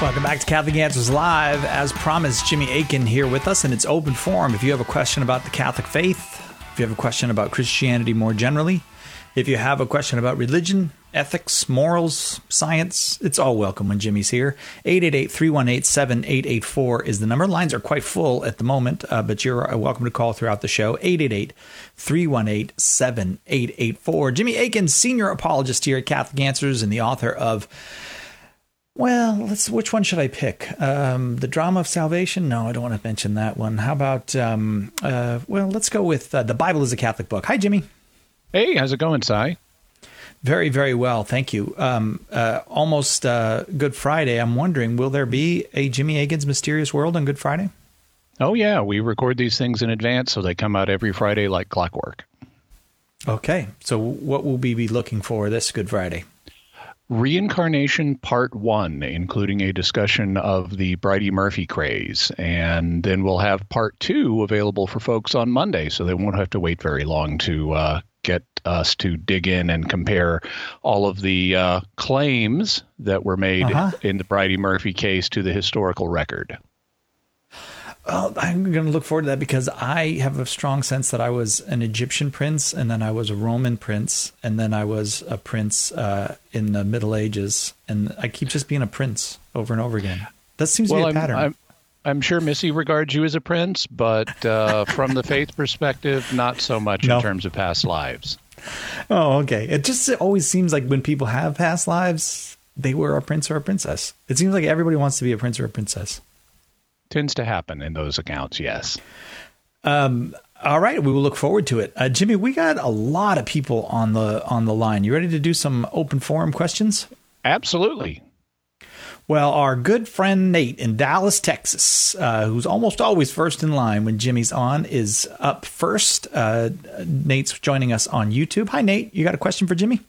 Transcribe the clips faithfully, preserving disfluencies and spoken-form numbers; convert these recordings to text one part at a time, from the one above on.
Welcome back to Catholic Answers Live. As promised, Jimmy Akin here with us, and it's open forum. If you have a question about the Catholic faith, if you have a question about Christianity more generally, if you have a question about religion, ethics, morals, science, it's all welcome when Jimmy's here. eight eight eight, three one eight, seven eight eight four is the number. Lines are quite full at the moment, uh, but you're welcome to call throughout the show. eight eight eight, three one eight, seven eight eight four. Jimmy Akin, senior apologist here at Catholic Answers and the author of, well, let's. Which one should I pick? Um, the Drama of Salvation? No, I don't want to mention that one. How about, um, uh, well, let's go with uh, The Bible is a Catholic Book. Hi, Jimmy. Hey, how's it going, Si? Very, very well. Thank you. Um, uh, almost uh, Good Friday. I'm wondering, will there be a Jimmy Akin's Mysterious World on Good Friday? Oh, yeah. We record these things in advance, so they come out every Friday like clockwork. Okay. So what will we be looking for this Good Friday? Reincarnation Part one, including a discussion of the Bridey Murphy craze. And then we'll have Part two available for folks on Monday, so they won't have to wait very long to uh, get us to dig in and compare all of the uh, claims that were made uh-huh. in the Bridey Murphy case to the historical record. Well, I'm going to look forward to that because I have a strong sense that I was an Egyptian prince, and then I was a Roman prince, and then I was a prince uh, in the Middle Ages, and I keep just being a prince over and over again. That seems well, to be a I'm, pattern. I'm, I'm sure Missy regards you as a prince, but uh, from the faith perspective, not so much no. in terms of past lives. Oh, okay. It just it always seems like when people have past lives, they were a prince or a princess. It seems like everybody wants to be a prince or a princess. Tends to happen in those accounts, yes. Um, all right, we will look forward to it. Uh, Jimmy, we got a lot of people on the on the line. You ready to do some open forum questions? Absolutely. Well, our good friend Nate in Dallas, Texas, uh, who's almost always first in line when Jimmy's on, is up first. Uh, Nate's joining us on YouTube. Hi, Nate. You got a question for Jimmy?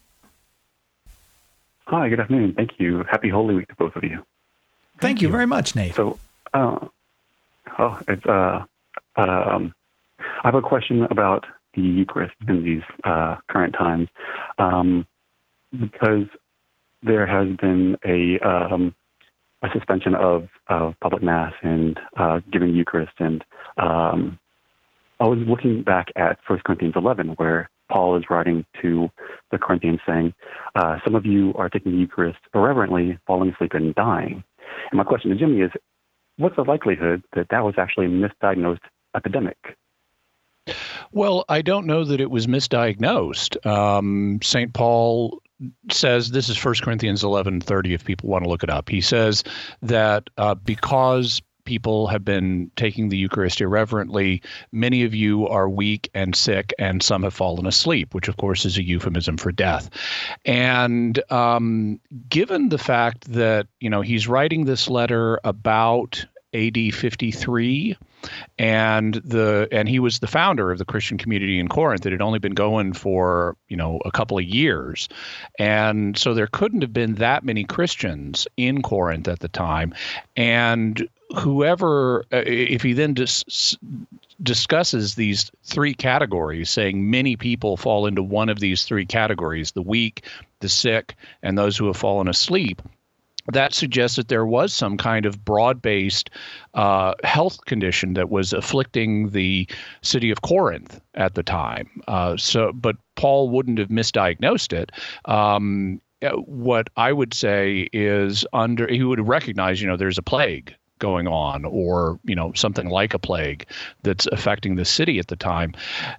Hi, good afternoon. Thank you. Happy Holy Week to both of you. Thank, Thank you. you very much, Nate. So, uh, oh, it's, uh, um, I have a question about the Eucharist in these uh, current times, um, because there has been a um, a suspension of, of public mass and uh, giving Eucharist, and um, I was looking back at First Corinthians eleven, where Paul is writing to the Corinthians saying, uh, some of you are taking the Eucharist irreverently, falling asleep and dying. And my question to Jimmy is, what's the likelihood that that was actually a misdiagnosed epidemic? Well, I don't know that it was misdiagnosed. Um, Saint Paul says, this is First Corinthians eleven thirty, if people want to look it up. He says that uh, because people have been taking the Eucharist irreverently, many of you are weak and sick, and some have fallen asleep, which, of course, is a euphemism for death. And um, given the fact that, you know, he's writing this letter about A D fifty-three, and the and he was the founder of the Christian community in Corinth. It had only been going for, you know, a couple of years. And so there couldn't have been that many Christians in Corinth at the time. And whoever, uh, if he then dis- discusses these three categories, saying many people fall into one of these three categories, the weak, the sick, and those who have fallen asleep, that suggests that there was some kind of broad-based uh, health condition that was afflicting the city of Corinth at the time. Uh, so, but Paul wouldn't have misdiagnosed it. Um, what I would say is, under he would recognize, you know, there's a plague going on, or, you know, something like a plague that's affecting the city at the time.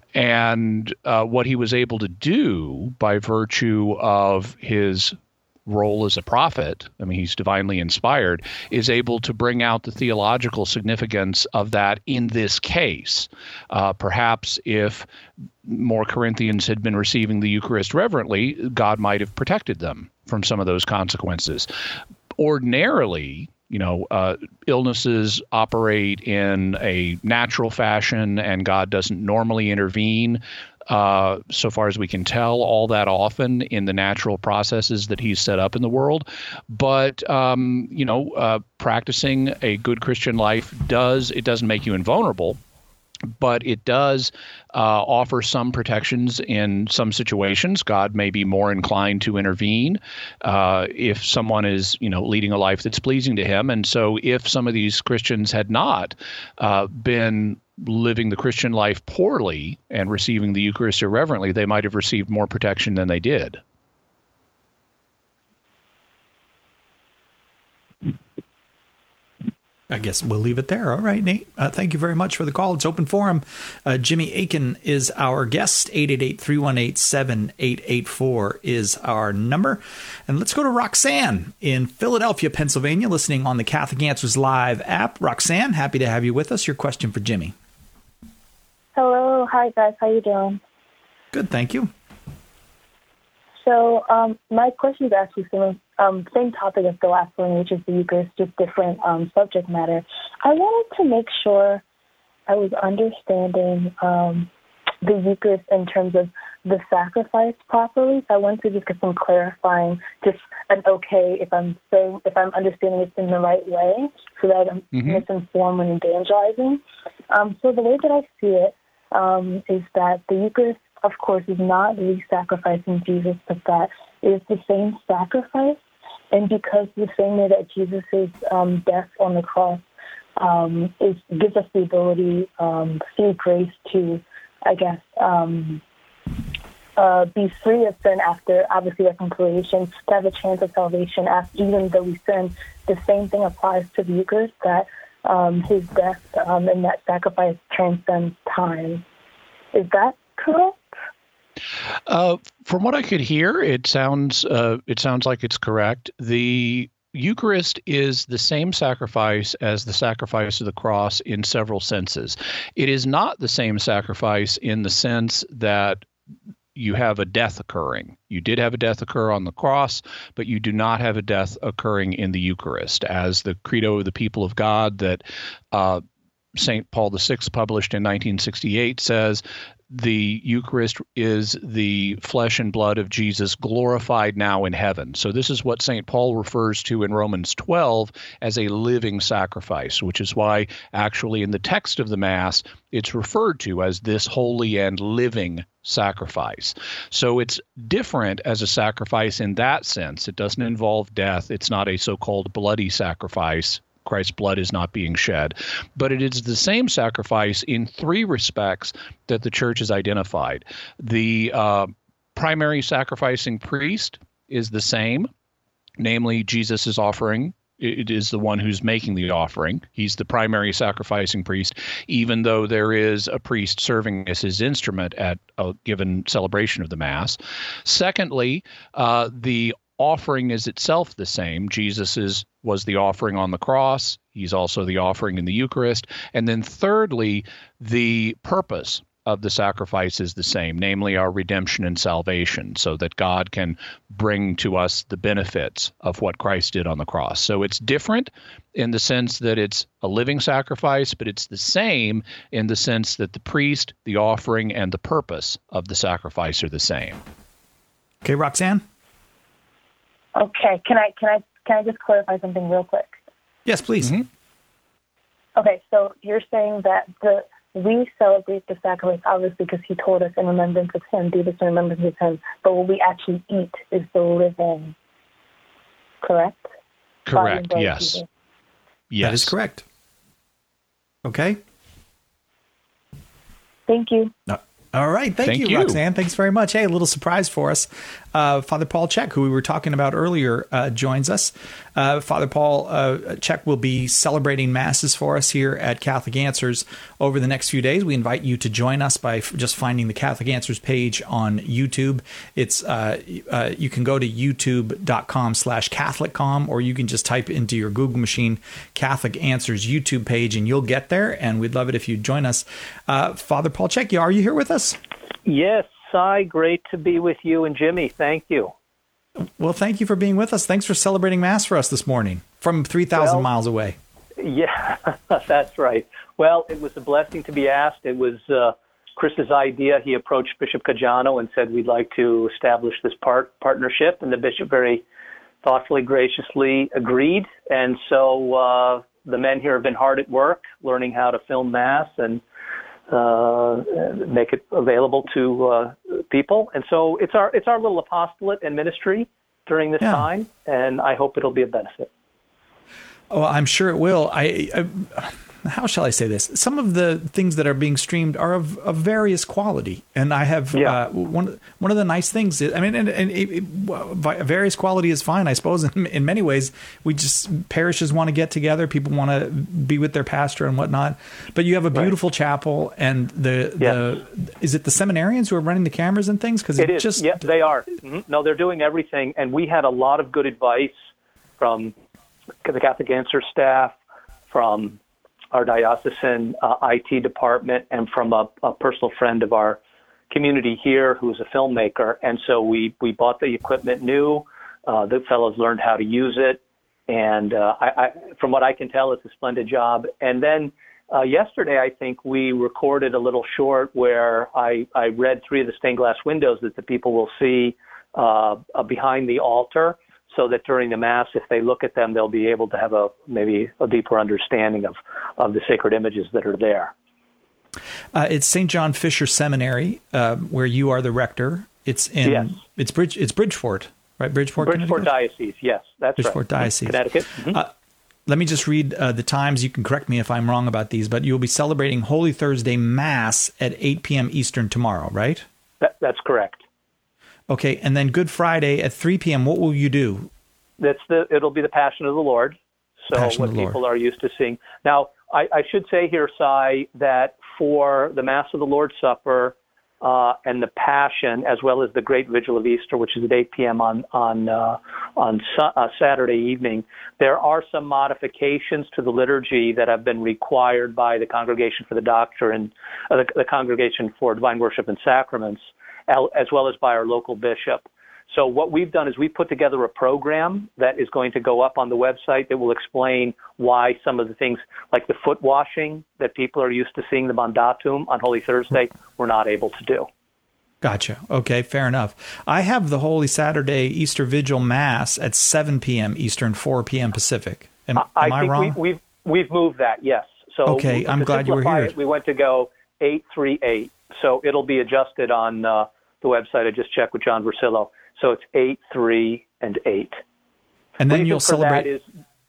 And uh, what he was able to do by virtue of his role as a prophet, I mean, he's divinely inspired, is able to bring out the theological significance of that in this case. Uh, perhaps if more Corinthians had been receiving the Eucharist reverently, God might have protected them from some of those consequences. Ordinarily, you know, uh, illnesses operate in a natural fashion, and God doesn't normally intervene, uh, so far as we can tell, all that often in the natural processes that he's set up in the world. But, um, you know, uh, practicing a good Christian life does, it doesn't make you invulnerable. But it does uh, offer some protections in some situations. God may be more inclined to intervene uh, if someone is, you know, leading a life that's pleasing to him. And so if some of these Christians had not uh, been living the Christian life poorly and receiving the Eucharist irreverently, they might have received more protection than they did. I guess we'll leave it there. All right, Nate. Uh, thank you very much for the call. It's open forum. Uh, Jimmy Akin is our guest. eight eight eight, three one eight, seven eight eight four is our number. And let's go to Roxanne in Philadelphia, Pennsylvania, listening on the Catholic Answers Live app. Roxanne, happy to have you with us. Your question for Jimmy. Hello. Hi, guys. How you doing? Good, thank you. So um, my question is actually similar, um, same topic as the last one, which is the Eucharist, just different um, subject matter. I wanted to make sure I was understanding um, the Eucharist in terms of the sacrifice properly. So I wanted to just get some clarifying, just an okay if I'm saying, if I'm understanding it in the right way, so that I'm mm-hmm. misinformed when evangelizing. Um, so the way that I see it um, is that the Eucharist, of course, is not re-sacrificing Jesus, but that is the same sacrifice. And because the same way that Jesus' um, death on the cross um, is, gives us the ability um, through grace to, I guess, um, uh, be free of sin after, obviously, reconciliation, to have a chance of salvation after, even though we sin, the same thing applies to the Eucharist, that um, his death um, and that sacrifice transcends time. Is that correct? Uh, from what I could hear, it sounds uh, it sounds like it's correct. The Eucharist is the same sacrifice as the sacrifice of the cross in several senses. It is not the same sacrifice in the sense that you have a death occurring. You did have a death occur on the cross, but you do not have a death occurring in the Eucharist. As the Credo of the People of God that uh, Saint Paul the Sixth published in nineteen sixty-eight says, the Eucharist is the flesh and blood of Jesus glorified now in heaven. So this is what Saint Paul refers to in Romans twelve as a living sacrifice, which is why actually in the text of the Mass, it's referred to as this holy and living sacrifice. So it's different as a sacrifice in that sense. It doesn't involve death. It's not a so-called bloody sacrifice. Christ's blood is not being shed. But it is the same sacrifice in three respects that the Church has identified. The uh, primary sacrificing priest is the same, namely Jesus' offering. It is the one who's making the offering. He's the primary sacrificing priest, even though there is a priest serving as his instrument at a given celebration of the Mass. Secondly, uh, the offering is itself the same. Jesus is, was the offering on the cross. He's also the offering in the Eucharist. And then thirdly, the purpose of the sacrifice is the same, namely our redemption and salvation, so that God can bring to us the benefits of what Christ did on the cross. So it's different in the sense that it's a living sacrifice, but it's the same in the sense that the priest, the offering, and the purpose of the sacrifice are the same. Okay, Roxanne? Okay, can I can I can I just clarify something real quick? Yes, please. Mm-hmm. Okay, so you're saying that the we celebrate the sacrifice obviously because he told us in remembrance of him, do this in remembrance of him. But what we actually eat is the living. Correct. Correct. Yes. Jesus. Yes. That is correct. Okay. Thank you. No. All right. Thank, Thank you, you, Roxanne. Thanks very much. Hey, a little surprise for us. Uh, Father Paul Chek, who we were talking about earlier, uh, joins us. Uh, Father Paul uh, Chek will be celebrating Masses for us here at Catholic Answers over the next few days. We invite you to join us by f- just finding the Catholic Answers page on YouTube. It's uh, uh, you can go to youtube.com slash CatholicCom, or you can just type into your Google machine Catholic Answers YouTube page, and you'll get there. And we'd love it if you join us. Uh, Father Paul Chek, are you here with us? Yes, Cy, great to be with you and Jimmy. Thank you. Well, thank you for being with us. Thanks for celebrating Mass for us this morning from three thousand well, miles away. Yeah, that's right. Well, it was a blessing to be asked. It was uh, Chris's idea. He approached Bishop Caggiano and said, we'd like to establish this part partnership, and the bishop very thoughtfully, graciously agreed. And so uh, the men here have been hard at work learning how to film Mass, and uh, make it available to uh, people. And so it's our it's our little apostolate and ministry during this yeah. time, and I hope it'll be a benefit. Oh, I'm sure it will. I, I how shall I say this? Some of the things that are being streamed are of, of various quality, and I have yeah. uh, one one of the nice things. Is, I mean, and, and it, it, various quality is fine, I suppose. In, in many ways, we just parishes want to get together, people want to be with their pastor and whatnot. But you have a beautiful right. chapel, and the yes. the is it the seminarians who are running the cameras and things? Because it, it is. Just yeah, they are. Mm-hmm. No, they're doing everything, and we had a lot of good advice from the Catholic Answer staff, from our diocesan uh, I T department, and from a, a personal friend of our community here who's a filmmaker. And so we, we bought the equipment new. Uh, the fellows learned how to use it. And uh, I, I, from what I can tell, it's a splendid job. And then uh, yesterday, I think we recorded a little short where I, I read three of the stained glass windows that the people will see uh, uh, behind the altar, so that during the Mass, if they look at them, they'll be able to have a maybe a deeper understanding of, of the sacred images that are there. Uh, it's Saint John Fisher Seminary, uh, where you are the rector. It's in yes. it's Bridge it's Bridgeport, right? Bridgeport, Bridgeport Diocese. Yes, that's Bridgeport right. Diocese, Connecticut. Mm-hmm. Uh, let me just read uh, the times. You can correct me if I'm wrong about these, but you'll be celebrating Holy Thursday Mass at eight p.m. Eastern tomorrow, right? That, that's correct. Okay, and then Good Friday at three p.m., what will you do? That's the. It'll be the Passion of the Lord. So Passion what of the people Lord. are used to seeing. Now, I, I should say here, Cy, that for the Mass of the Lord's Supper uh, and the Passion, as well as the Great Vigil of Easter, which is at eight p.m. on on uh, on su- uh, Saturday evening, there are some modifications to the liturgy that have been required by the Congregation for the Doctrine, uh, the, the Congregation for Divine Worship and Sacraments, as well as by our local bishop. So what we've done is we put together a program that is going to go up on the website that will explain why some of the things like the foot washing that people are used to seeing the mandatum on Holy Thursday, we're not able to do. Gotcha. Okay, fair enough. I have the Holy Saturday Easter Vigil Mass at seven p.m. Eastern, four p.m. Pacific. Am, I, am I, think wrong? We, we've, we've moved that, yes. So okay, I'm glad you were here. It, we went to go eight three eight. So it'll be adjusted on uh, the website. I just checked with John Versillo. So it's eight, three, and eight. And then reason you'll for celebrate. That is,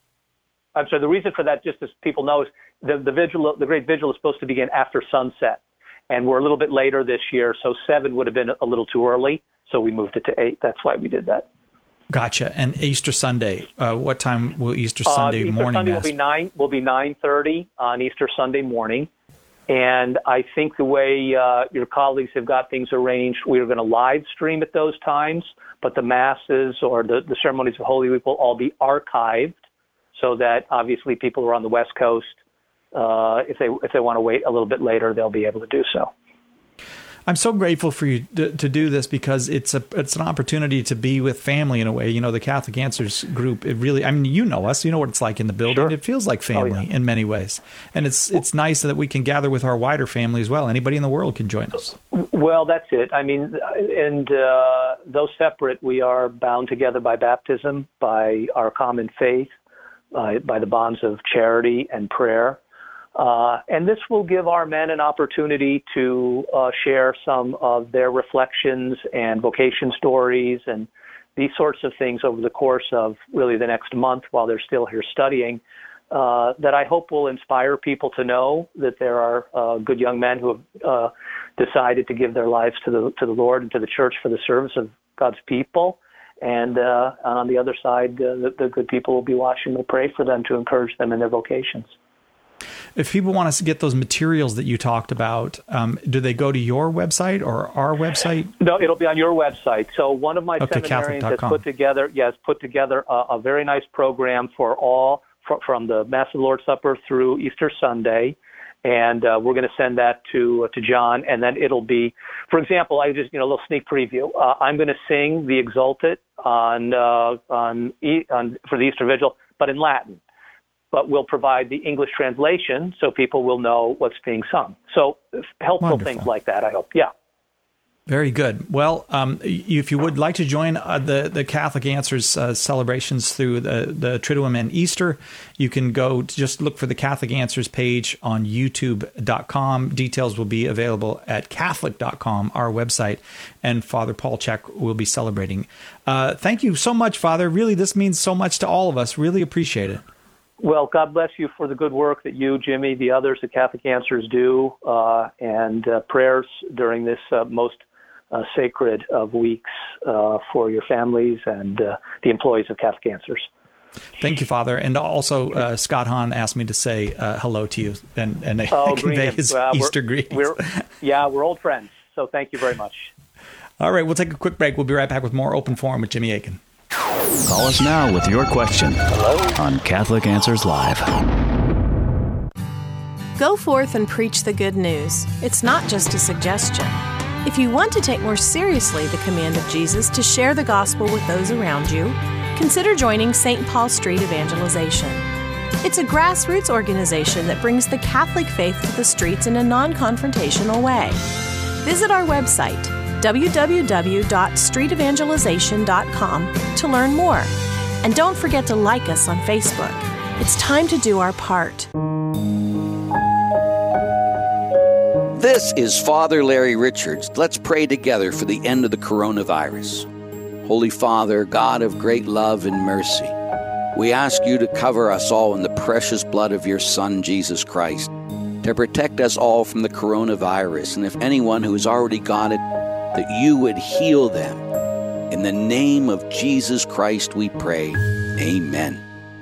I'm sorry. The reason for that, just as people know, is the the vigil, the Great Vigil, is supposed to begin after sunset, and we're a little bit later this year. So seven would have been a little too early, so we moved it to eight. That's why we did that. Gotcha. And Easter Sunday, uh, what time will Easter Sunday uh, Easter morning Sunday Mass? will be nine. Will be nine thirty on Easter Sunday morning. And I think the way uh, your colleagues have got things arranged, we are going to live stream at those times, but the masses or the, the ceremonies of Holy Week will all be archived, so that obviously people who are on the West Coast, uh, if they if they want to wait a little bit later, they'll be able to do so. I'm so grateful for you to, to do this, because it's a it's an opportunity to be with family in a way. You know, the Catholic Answers group, it really, I mean, you know us, you know what it's like in the building. Sure. It feels like family oh, yeah. in many ways. And it's it's nice that we can gather with our wider family as well. Anybody in the world can join us. Well, that's it. I mean, and uh, though separate, we are bound together by baptism, by our common faith, by, by the bonds of charity and prayer. Uh, and this will give our men an opportunity to uh, share some of their reflections and vocation stories and these sorts of things over the course of really the next month while they're still here studying, uh, that I hope will inspire people to know that there are uh, good young men who have uh, decided to give their lives to the to the Lord and to the Church for the service of God's people. And uh, on the other side, uh, the, the good people will be watching. We'll pray for them to encourage them in their vocations. If people want us to get those materials that you talked about, um, do they go to your website or our website? No, it'll be on your website. So one of my okay, seminarians has put together, yes, put together a, a very nice program for all, for, from the Mass of the Lord's Supper through Easter Sunday. And uh, we're going to send that to uh, to John, and then it'll be, for example, I just you know a little sneak preview. Uh, I'm going to sing the Exultet on uh, on, e- on for the Easter Vigil, but in Latin. But we'll provide the English translation so people will know what's being sung. So helpful Wonderful. Things like that, I hope. Yeah. Very good. Well, um, if you would like to join uh, the, the Catholic Answers uh, celebrations through the, the Triduum and Easter, you can go to just look for the Catholic Answers page on youtube dot com. Details will be available at catholic dot com, our website, and Father Paul Chek will be celebrating. Uh, thank you so much, Father. Really, this means so much to all of us. Really appreciate it. Well, God bless you for the good work that you, Jimmy, the others at Catholic Answers do, uh, and uh, prayers during this uh, most Uh, sacred of weeks uh, for your families and uh, the employees of Catholic Answers. Thank you, Father. And also, uh, Scott Hahn asked me to say uh, hello to you and, and oh, convey his well, Easter we're, greetings. We're, yeah, we're old friends, so thank you very much. All right, we'll take a quick break. We'll be right back with more Open Forum with Jimmy Akin. Call us now with your question Hello? on Catholic Answers Live. Go forth and preach the good news. It's not just a suggestion. If you want to take more seriously the command of Jesus to share the gospel with those around you, consider joining Saint Paul Street Evangelization. It's a grassroots organization that brings the Catholic faith to the streets in a non-confrontational way. Visit our website, w w w dot street evangelization dot com, to learn more. And don't forget to like us on Facebook. It's time to do our part. This is Father Larry Richards. Let's pray together for the end of the coronavirus. Holy Father, God of great love and mercy, we ask you to cover us all in the precious blood of your Son, Jesus Christ, to protect us all from the coronavirus. And if anyone who has already got it, that you would heal them. In the name of Jesus Christ we pray. Amen.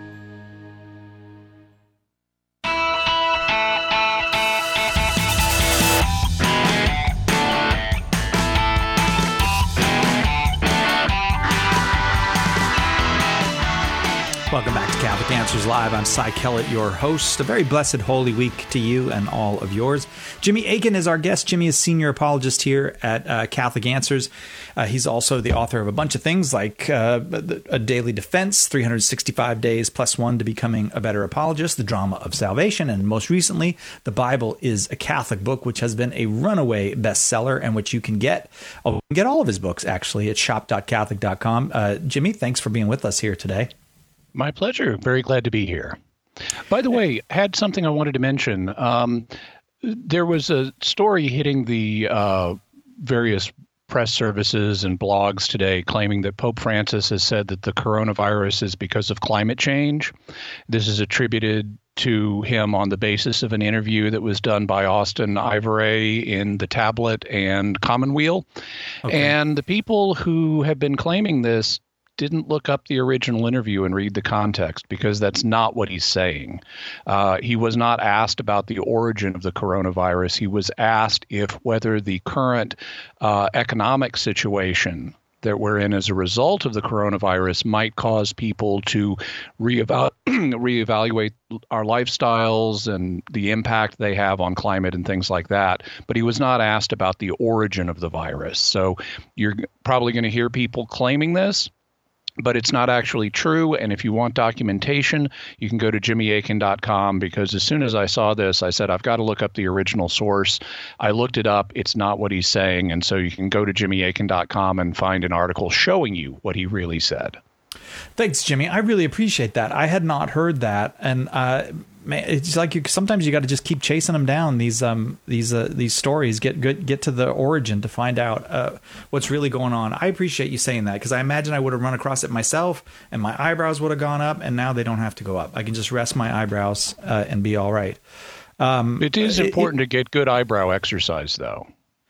Welcome back to Catholic Answers Live. I'm Cy Kellett, your host. A very blessed Holy Week to you and all of yours. Jimmy Akin is our guest. Jimmy is senior apologist here at uh, Catholic Answers. Uh, he's also the author of a bunch of things like uh, A Daily Defense, three hundred sixty-five Days Plus One to Becoming a Better Apologist, The Drama of Salvation, and most recently, The Bible is a Catholic Book, which has been a runaway bestseller and which you can get. Oh, you can get all of his books, actually, at shop dot catholic dot com. Uh, Jimmy, thanks for being with us here today. My pleasure. Very glad to be here. By the way, I had something I wanted to mention. Um, there was a story hitting the uh, various press services and blogs today claiming that Pope Francis has said that the coronavirus is because of climate change. This is attributed to him on the basis of an interview that was done by Austin Ivory in The Tablet and Commonweal. Okay. And the people who have been claiming this didn't look up the original interview and read the context, because that's not what he's saying. Uh, he was not asked about the origin of the coronavirus. He was asked if whether the current uh, economic situation that we're in as a result of the coronavirus might cause people to reeval- reevaluate our lifestyles and the impact they have on climate and things like that. But he was not asked about the origin of the virus. So you're probably going to hear people claiming this, but it's not actually true. And if you want documentation, you can go to jimmy akin dot com, because as soon as I saw this, I said, I've got to look up the original source. I looked it up. It's not what he's saying. And so you can go to jimmy akin dot com and find an article showing you what he really said. Thanks, Jimmy. I really appreciate that. I had not heard that. And uh, man, it's like you, sometimes you got to just keep chasing them down, these um, these uh, these stories, get good, get to the origin to find out uh, what's really going on. I appreciate you saying that, because I imagine I would have run across it myself and my eyebrows would have gone up, and now they don't have to go up. I can just rest my eyebrows uh, and be all right. Um, it is important it, to get good eyebrow exercise, though.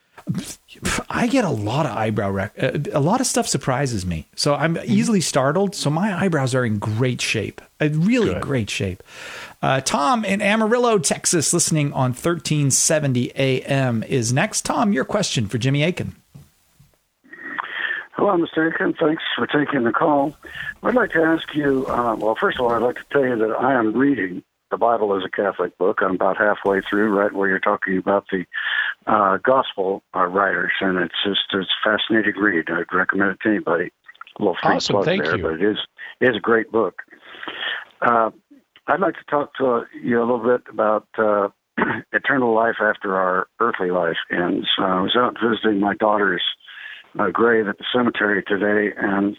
I get a lot of eyebrow rec- a lot of stuff surprises me, so I'm easily startled. So my eyebrows are in great shape, a really Good. great shape. Uh, Tom in Amarillo, Texas, listening on thirteen seventy A M is next. Tom, your question for Jimmy Akin. Hello, Mister Akin. Thanks for taking the call. I'd like to ask you, uh, well, first of all, I'd like to tell you that I am reading The Bible is a Catholic Book. I'm about halfway through, right where you're talking about the uh, gospel uh, writers, and it's just it's a fascinating read. I'd recommend it to anybody. A little free awesome, plug thank there, you. but it is it is a great book. Uh, I'd like to talk to you a little bit about uh, eternal life after our earthly life ends. Uh, I was out visiting my daughter's uh, grave at the cemetery today, and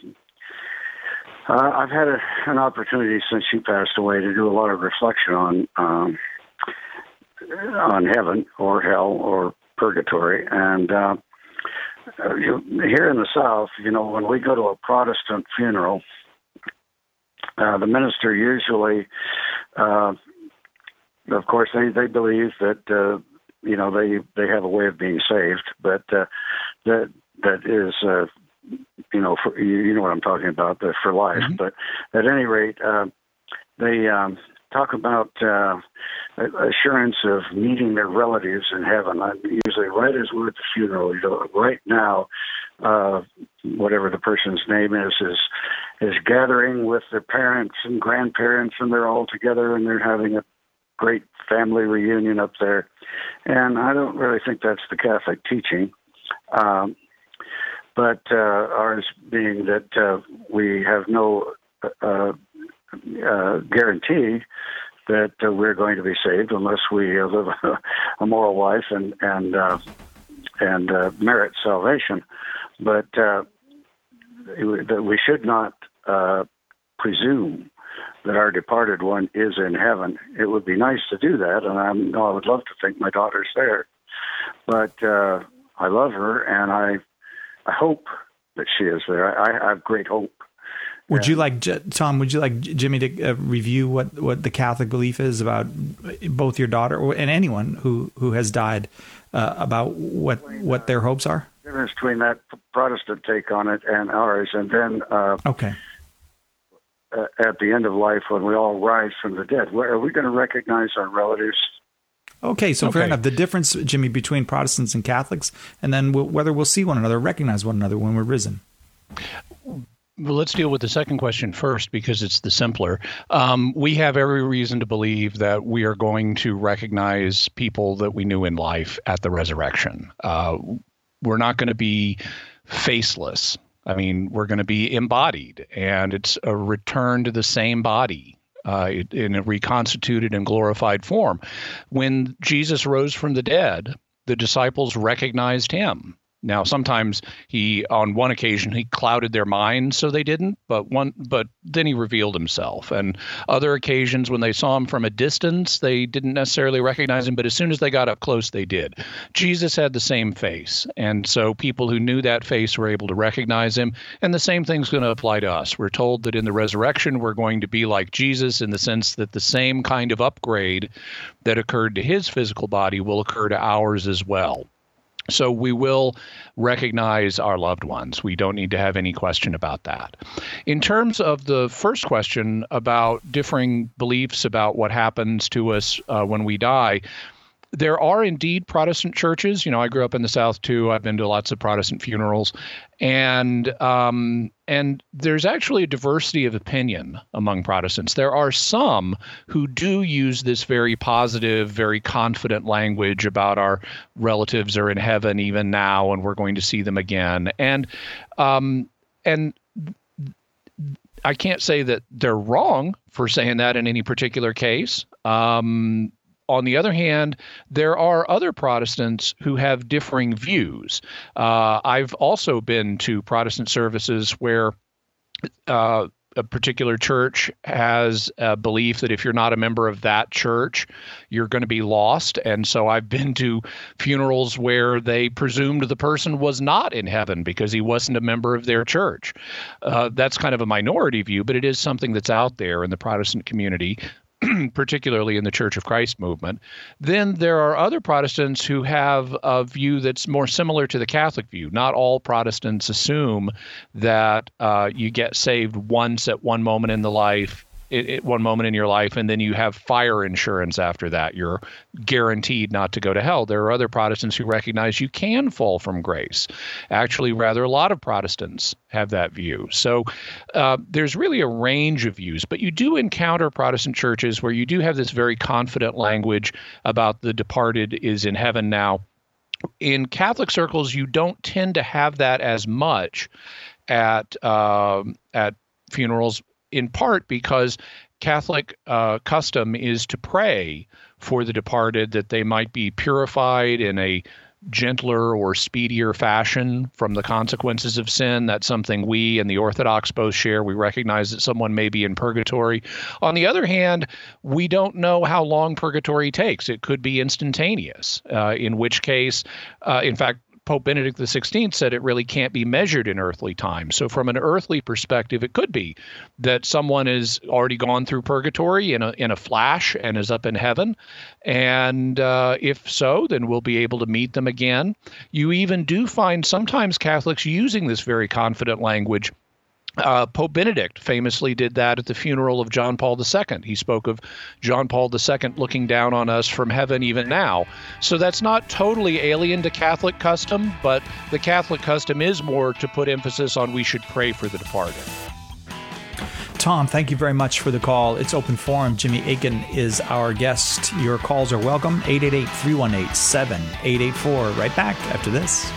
uh, I've had a, an opportunity since she passed away to do a lot of reflection on um, on heaven or hell or purgatory. And uh, you, here in the South, you know, when we go to a Protestant funeral, uh, the minister usually, uh, of course, they, they believe that, uh, you know, they, they have a way of being saved, but uh, that that is, uh, you know, for, you, you know what I'm talking about, the, for life. Mm-hmm. But at any rate, uh, they um, talk about uh, assurance of meeting their relatives in heaven. I usually, right as we're at the funeral, you know, right now, uh, whatever the person's name is, is is gathering with their parents and grandparents, and they're all together, and they're having a great family reunion up there. And I don't really think that's the Catholic teaching. Um, but uh, ours being that uh, we have no uh, uh, guarantee that uh, we're going to be saved unless we uh, live a, a moral life and and uh, and uh, merit salvation. But uh, that we should not uh, presume that our departed one is in heaven. It would be nice to do that, and I know I would love to think my daughter's there. But uh, I love her, and I I hope that she is there. I, I have great hope. Would and, you like, Tom, would you like Jimmy to uh, review what, what the Catholic belief is about both your daughter or, and anyone who, who has died, uh, about what what their hopes are? The difference between that Protestant take on it and ours, and then uh, okay. uh, at the end of life when we all rise from the dead, where are we going to recognize our relatives? Okay, so okay. fair enough. The difference, Jimmy, between Protestants and Catholics, and then we'll, whether we'll see one another, recognize one another when we're risen. Well, let's deal with the second question first because it's the simpler. Um, we have every reason to believe that we are going to recognize people that we knew in life at the resurrection. Uh, we're not going to be faceless. I mean, we're going to be embodied, and it's a return to the same body. Uh, in a reconstituted and glorified form. When Jesus rose from the dead, the disciples recognized him. Now, sometimes he, on one occasion, he clouded their minds, so they didn't. But one, but then he revealed himself. And other occasions, when they saw him from a distance, they didn't necessarily recognize him. But as soon as they got up close, they did. Jesus had the same face, and so people who knew that face were able to recognize him. And the same thing's going to apply to us. We're told that in the resurrection, we're going to be like Jesus in the sense that the same kind of upgrade that occurred to his physical body will occur to ours as well. So we will recognize our loved ones. We don't need to have any question about that. In terms of the first question about differing beliefs about what happens to us uh, when we die, there are indeed Protestant churches. You know, I grew up in the South too. I've been to lots of Protestant funerals, and um, and there's actually a diversity of opinion among Protestants. There are some who do use this very positive, very confident language about our relatives are in heaven even now, and we're going to see them again. And um, and I can't say that they're wrong for saying that in any particular case. Um, On the other hand, there are other Protestants who have differing views. Uh, I've also been to Protestant services where uh, a particular church has a belief that if you're not a member of that church, you're going to be lost. And so I've been to funerals where they presumed the person was not in heaven because he wasn't a member of their church. Uh, that's kind of a minority view, but it is something that's out there in the Protestant community, particularly in the Church of Christ movement. Then there are other Protestants who have a view that's more similar to the Catholic view. Not all Protestants assume that uh, you get saved once at one moment in the life, at one moment in your life, and then you have fire insurance after that. You're guaranteed not to go to hell. There are other Protestants who recognize you can fall from grace. Actually, rather, a lot of Protestants have that view. So uh, there's really a range of views, but you do encounter Protestant churches where you do have this very confident language about the departed is in heaven now. In Catholic circles, you don't tend to have that as much at um, at funerals, in part because Catholic uh, custom is to pray for the departed that they might be purified in a gentler or speedier fashion from the consequences of sin. That's something we and the Orthodox both share. We recognize that someone may be in purgatory. On the other hand, we don't know how long purgatory takes. It could be instantaneous, uh, in which case, uh, in fact, Pope Benedict the sixteenth said it really can't be measured in earthly time. So from an earthly perspective, it could be that someone has already gone through purgatory in a in a flash and is up in heaven. And uh, if so, then we'll be able to meet them again. You even do find sometimes Catholics using this very confident language. Uh, Pope Benedict famously did that at the funeral of John Paul the Second. He spoke of John Paul the Second looking down on us from heaven even now. So that's not totally alien to Catholic custom, but the Catholic custom is more to put emphasis on we should pray for the departed. Tom, thank you very much for the call. It's open forum. Jimmy Akin is our guest. Your calls are welcome. eight eight eight, three one eight, seven eight eight four. Right back after this.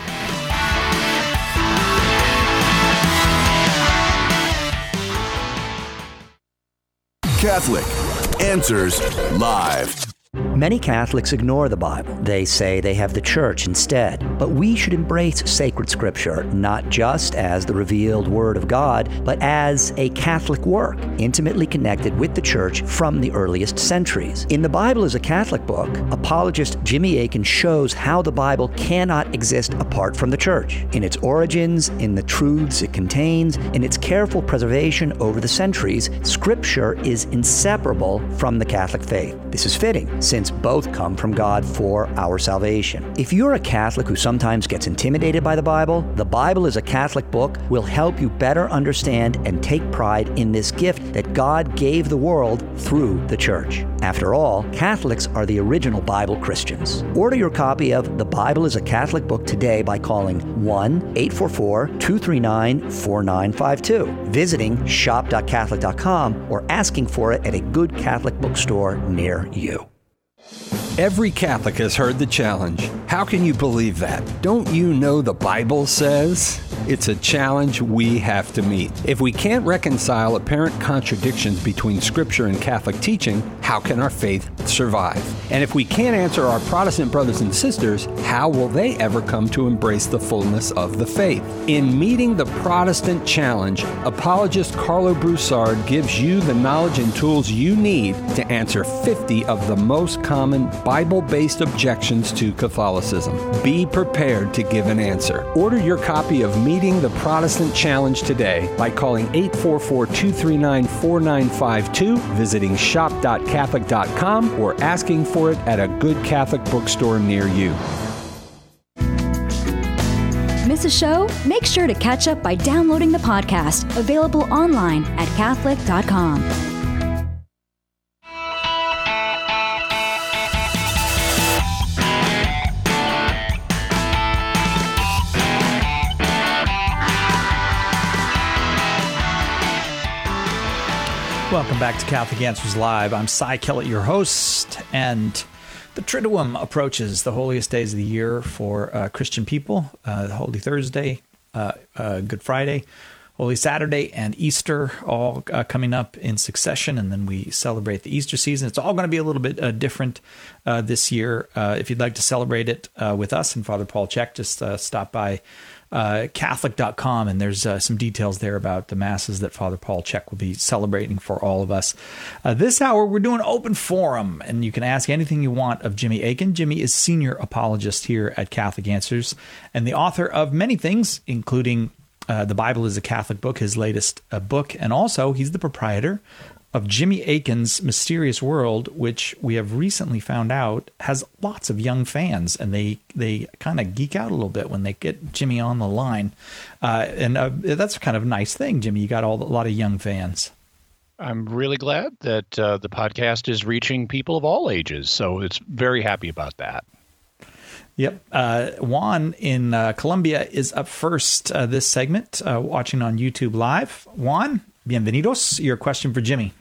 Catholic Answers Live. Many Catholics ignore the Bible. They say they have the church instead. But we should embrace sacred scripture, not just as the revealed Word of God, but as a Catholic work, intimately connected with the church from the earliest centuries. In The Bible is a Catholic Book, apologist Jimmy Akin shows how the Bible cannot exist apart from the church, in its origins, in the truths it contains, in its careful preservation over the centuries. Scripture is inseparable from the Catholic faith. This is fitting, since both come from God for our salvation. If you're a Catholic who sometimes gets intimidated by the Bible, The Bible is a Catholic Book will help you better understand and take pride in this gift that God gave the world through the church. After all, Catholics are the original Bible Christians. Order your copy of The Bible is a Catholic Book today by calling one eight four four, two three nine, four nine five two, visiting shop dot catholic dot com, or asking for it at a good Catholic bookstore near you. Every Catholic has heard the challenge. How can you believe that? Don't you know the Bible says? It's a challenge we have to meet. If we can't reconcile apparent contradictions between Scripture and Catholic teaching, how can our faith survive? And if we can't answer our Protestant brothers and sisters, how will they ever come to embrace the fullness of the faith? In Meeting the Protestant Challenge, apologist Carlo Broussard gives you the knowledge and tools you need to answer fifty of the most common Bible-based objections to Catholicism. Be prepared to give an answer. Order your copy of Meeting the Protestant Challenge today by calling eight four four, two three nine, four nine five two, visiting shop dot catholic dot com, or asking for it at a good Catholic bookstore near you. Miss a show? Make sure to catch up by downloading the podcast, available online at catholic dot com. Welcome back to Catholic Answers Live. I'm Cy Kellett, your host, and the Triduum approaches, the holiest days of the year for uh, Christian people. Uh, Holy Thursday, uh, uh, Good Friday, Holy Saturday, and Easter, all uh, coming up in succession, and then we celebrate the Easter season. It's all going to be a little bit uh, different uh, this year. Uh, if you'd like to celebrate it uh, with us and Father Paul Chek, just uh, stop by Uh, Catholic dot com, and there's uh, some details there about the masses that Father Paul Chek will be celebrating for all of us. Uh, this hour, we're doing open forum, and you can ask anything you want of Jimmy Akin. Jimmy is senior apologist here at Catholic Answers and the author of many things, including uh, The Bible is a Catholic Book, his latest uh, book, and also he's the proprietor of Jimmy Akin's Mysterious World, which we have recently found out has lots of young fans, and they they kind of geek out a little bit when they get Jimmy on the line. Uh, and uh, that's kind of a nice thing, Jimmy. You got all, a lot of young fans. I'm really glad that uh, the podcast is reaching people of all ages, so it's very happy about that. Yep. Uh, Juan in uh, Colombia is up first uh, this segment, uh, watching on YouTube Live. Juan, bienvenidos. Your question for Jimmy.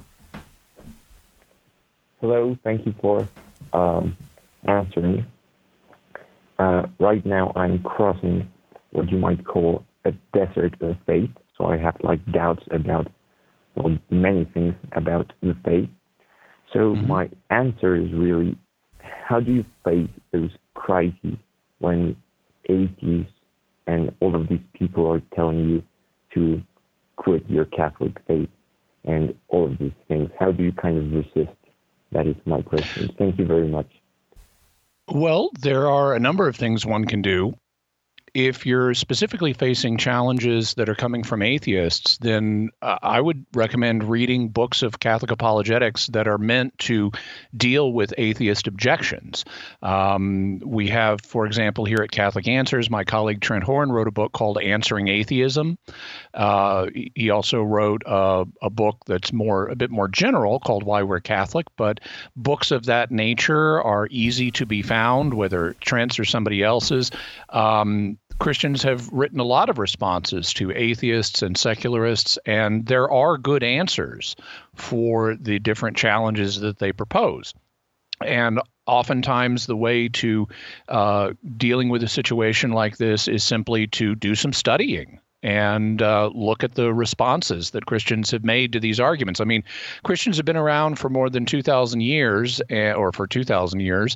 Hello, thank you for um, answering. Uh, right now I'm crossing what you might call a desert of faith, so I have like doubts about well, many things about the faith. So mm-hmm. my answer is really, how do you face those crises when atheists and all of these people are telling you to quit your Catholic faith and all of these things? How do you kind of resist? That is my question. Thank you very much. Well, there are a number of things one can do. If you're specifically facing challenges that are coming from atheists, then uh, I would recommend reading books of Catholic apologetics that are meant to deal with atheist objections. Um, we have, for example, here at Catholic Answers, my colleague Trent Horn wrote a book called Answering Atheism. Uh, he also wrote a, a book that's more a bit more general called Why We're Catholic, but books of that nature are easy to be found, whether Trent's or somebody else's. Um, Christians have written a lot of responses to atheists and secularists, and there are good answers for the different challenges that they propose. And oftentimes the way to uh, dealing with a situation like this is simply to do some studying and uh, look at the responses that Christians have made to these arguments. I mean, Christians have been around for more than two thousand years, uh, or for two thousand years,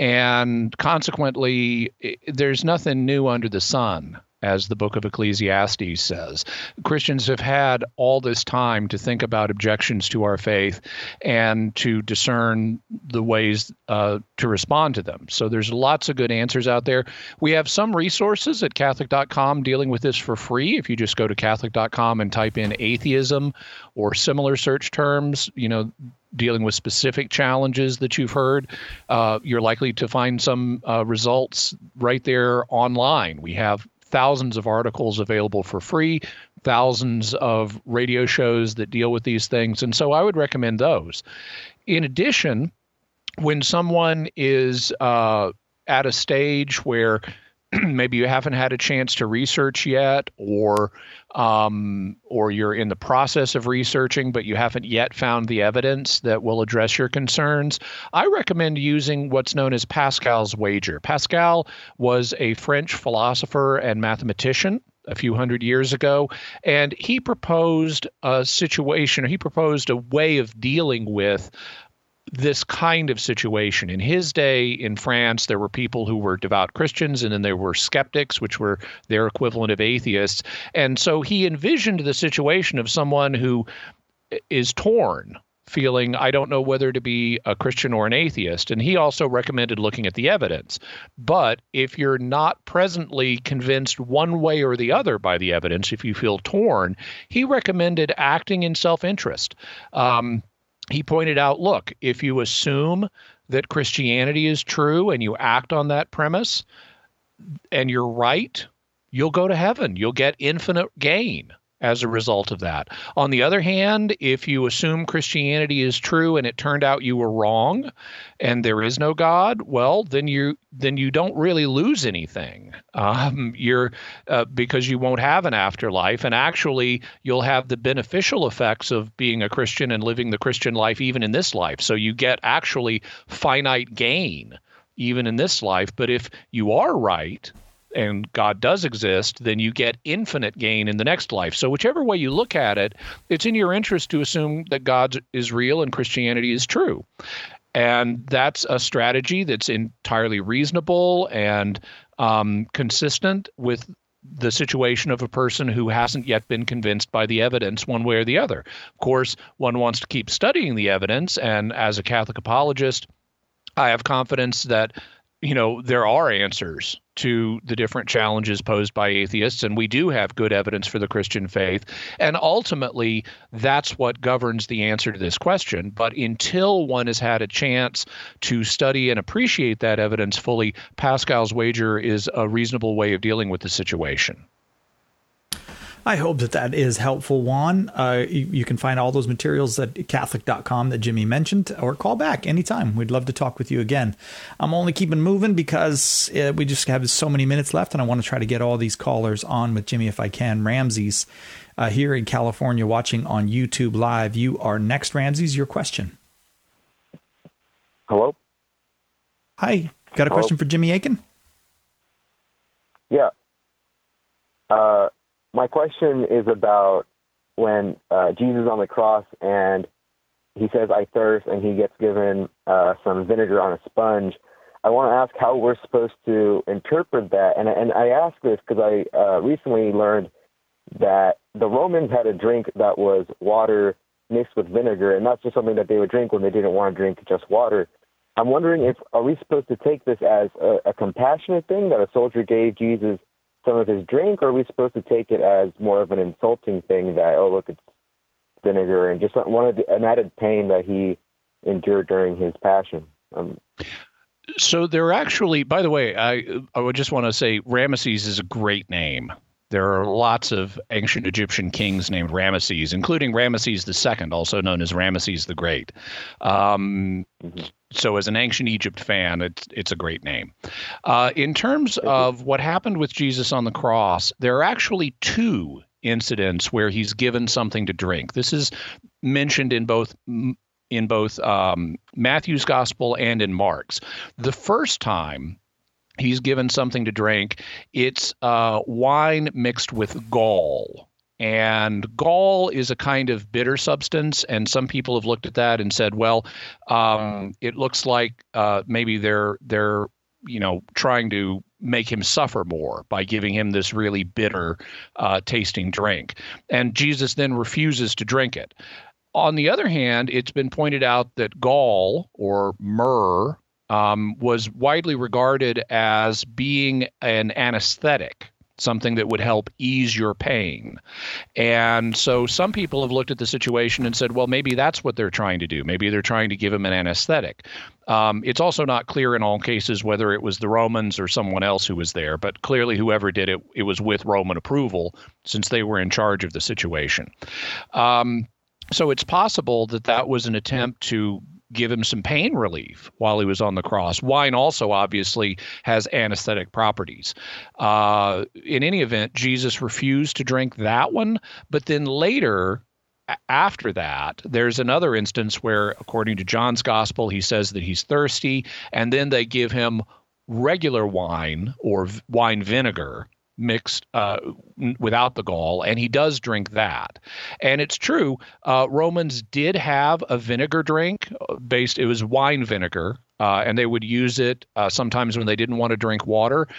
and consequently, there's nothing new under the sun, as the book of Ecclesiastes says. Christians have had all this time to think about objections to our faith and to discern the ways uh, to respond to them. So there's lots of good answers out there. We have some resources at Catholic dot com dealing with this for free. If you just go to Catholic dot com and type in atheism or similar search terms, you know, dealing with specific challenges that you've heard, uh, you're likely to find some uh, results right there online. We have thousands of articles available for free, thousands of radio shows that deal with these things. And so I would recommend those. In addition, when someone is uh, at a stage where maybe you haven't had a chance to research yet, or um, or you're in the process of researching, but you haven't yet found the evidence that will address your concerns, I recommend using what's known as Pascal's wager. Pascal was a French philosopher and mathematician a few hundred years ago, and he proposed a situation, or he proposed a way of dealing with this kind of situation. In his day in France, there were people who were devout Christians, and then there were skeptics, which were their equivalent of atheists. And so he envisioned the situation of someone who is torn, feeling, I don't know whether to be a Christian or an atheist. And he also recommended looking at the evidence. But if you're not presently convinced one way or the other by the evidence, if you feel torn, he recommended acting in self-interest. Um, He pointed out, look, if you assume that Christianity is true and you act on that premise and you're right, you'll go to heaven. You'll get infinite gain as a result of that. On the other hand, if you assume Christianity is true and it turned out you were wrong and there is no God, well, then you then you don't really lose anything. Um, you're uh, because you won't have an afterlife, and actually you'll have the beneficial effects of being a Christian and living the Christian life even in this life. So you get actually finite gain even in this life. But if you are right and God does exist, then you get infinite gain in the next life. So whichever way you look at it, it's in your interest to assume that God is real and Christianity is true. And that's a strategy that's entirely reasonable and um, consistent with the situation of a person who hasn't yet been convinced by the evidence one way or the other. Of course, one wants to keep studying the evidence, and as a Catholic apologist, I have confidence that, you know, there are answers to the different challenges posed by atheists, and we do have good evidence for the Christian faith. And ultimately, that's what governs the answer to this question. But until one has had a chance to study and appreciate that evidence fully, Pascal's wager is a reasonable way of dealing with the situation. I hope that that is helpful, Juan. Uh, you, you can find all those materials at Catholic dot com that Jimmy mentioned, or call back anytime. We'd love to talk with you again. I'm only keeping moving because uh, we just have so many minutes left, and I want to try to get all these callers on with Jimmy if I can. Ramses uh, here in California watching on YouTube Live. You are next, Ramses. Your question. Hello? Hi. Got a Hello? question for Jimmy Akin? Yeah. Uh... My question is about when uh, Jesus is on the cross and he says, "I thirst," and he gets given uh, some vinegar on a sponge. I want to ask how we're supposed to interpret that. And, and I ask this because I uh, recently learned that the Romans had a drink that was water mixed with vinegar, and that's just something that they would drink when they didn't want to drink just water. I'm wondering if, are we supposed to take this as a, a compassionate thing that a soldier gave Jesus some of his drink, or are we supposed to take it as more of an insulting thing that, oh, look, it's vinegar, and just one of the, an added pain that he endured during his passion? Um, So there are actually, by the way, I I would just want to say Ramesses is a great name. There are lots of ancient Egyptian kings named Ramesses, including Ramesses the Second, also known as Ramesses the Great. Um, so as an ancient Egypt fan, it's it's a great name. Uh, in terms of what happened with Jesus on the cross, there are actually two incidents where he's given something to drink. This is mentioned in both in both um, Matthew's gospel and in Mark's. The first time he's given something to drink, it's uh, wine mixed with gall. And gall is a kind of bitter substance, and some people have looked at that and said, well, um, it looks like uh, maybe they're they're you know trying to make him suffer more by giving him this really bitter uh, tasting drink. And Jesus then refuses to drink it. On the other hand, it's been pointed out that gall, or myrrh, um, was widely regarded as being an anesthetic, something that would help ease your pain. And so some people have looked at the situation and said, well, maybe that's what they're trying to do. Maybe they're trying to give him an anesthetic. Um, it's also not clear in all cases whether it was the Romans or someone else who was there, but clearly whoever did it, it was with Roman approval since they were in charge of the situation. Um, So it's possible that that was an attempt to give him some pain relief while he was on the cross. Wine also obviously has anesthetic properties. Uh, in any event, Jesus refused to drink that one, but then later, after that, there's another instance where, according to John's gospel, he says that he's thirsty, and then they give him regular wine or v- wine vinegar mixed uh, without the gall, and he does drink that. And it's true, uh, Romans did have a vinegar drink based, it was wine vinegar, uh, and they would use it uh, sometimes when they didn't want to drink water.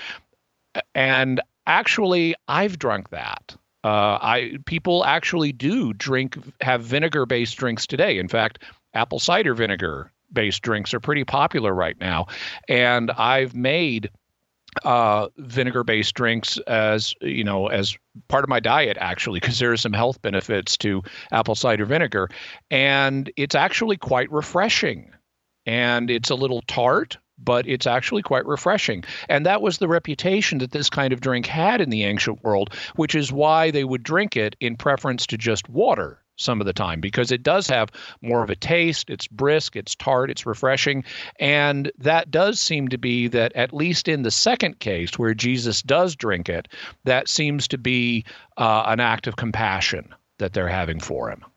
And actually, I've drunk that. Uh, I people actually do drink, have vinegar-based drinks today. In fact, apple cider vinegar-based drinks are pretty popular right now. And I've made uh, vinegar-based drinks as, you know, as part of my diet, actually, because there are some health benefits to apple cider vinegar. And it's actually quite refreshing. And it's a little tart, but it's actually quite refreshing. And that was the reputation that this kind of drink had in the ancient world, which is why they would drink it in preference to just water some of the time, because it does have more of a taste. It's brisk, it's tart, it's refreshing. And that does seem to be that, at least in the second case where Jesus does drink it, that seems to be uh, an act of compassion that they're having for him.